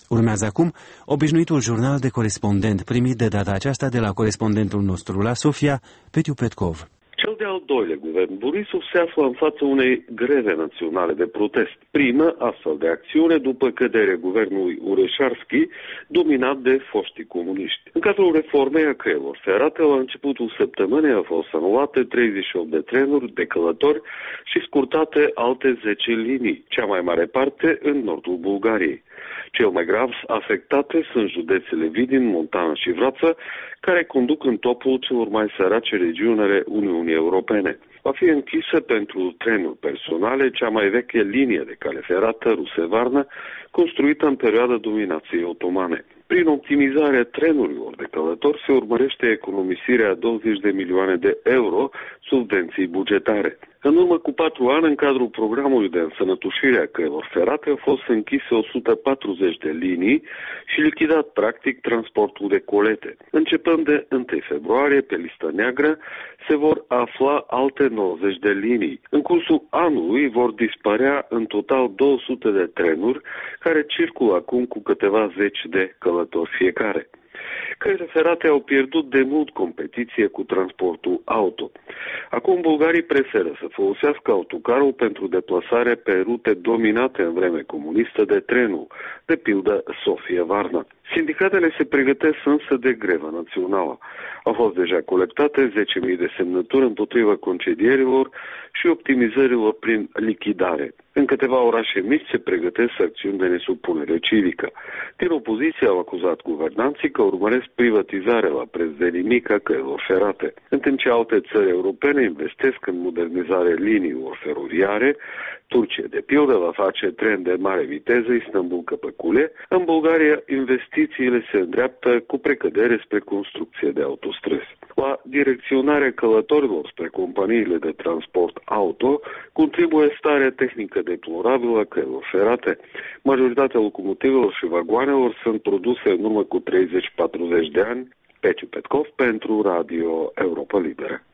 Urmează acum obișnuitul jurnal de corespondent, primit de data aceasta de la corespondentul nostru la Sofia, Petiu Petkov. Cel de-al doilea guvern Borisov se află în fața unei greve naționale de protest. Primă astfel de acțiune după căderea guvernului Ureșarski, dominat de foștii comuniști. În cadrul reformei a căilor ferate, la începutul săptămânii au fost anulate 38 de trenuri de călători și scurtate alte 10 linii, cea mai mare parte în nordul Bulgariei. Cel mai grav afectate sunt județele Vidin, Montana și Vrața, care conduc în topul celor mai sărace regiuni ale Uniunii Europene. Va fi închisă pentru trenuri personale cea mai veche linie de cale ferată Ruse-Varna, construită în perioada dominației otomane. Prin optimizarea trenurilor de călători se urmărește economisirea 20 de milioane de euro subvenții bugetare. În urmă cu 4 ani, în cadrul programului de însănătoșire a căilor ferate, au fost închise 140 de linii și lichidat practic transportul de colete. Începând de 1 februarie, pe lista neagră, se vor afla alte 90 de linii. În cursul anului vor dispărea în total 200 de trenuri care circulă acum cu câteva zeci de călători fiecare. Căile ferate au pierdut de mult competiție cu transportul auto. Acum bulgarii preferă să folosească autocarul pentru deplasare pe rute dominate în vreme comunistă de trenul, de pildă Sofia-Varna. Sindicatele se pregătesc însă de grevă națională. Au fost deja colectate 10.000 de semnături împotriva concedierilor și optimizărilor prin lichidare. În câteva orașe mici se pregătesc acțiuni de nesupunere civică. Din opoziție au acuzat guvernanții că urmăresc privatizarea la preț de nimic a căilor ferate. În timp ce alte țări europene investesc în modernizarea liniilor feroviare, Turcia, de pildă, va face tren de mare viteză Istanbul-Căpăcule. În Bulgaria, investițiile se îndreaptă cu precădere spre construcție de autostrăzi. La direcționarea călătorilor spre companiile de transport auto contribuie starea tehnică deplorabilă a căilor ferate. Majoritatea locomotivelor și vagoanelor sunt produse în urmă cu 30-40 de ani. Petiu Petkov pentru Radio Europa Liberă.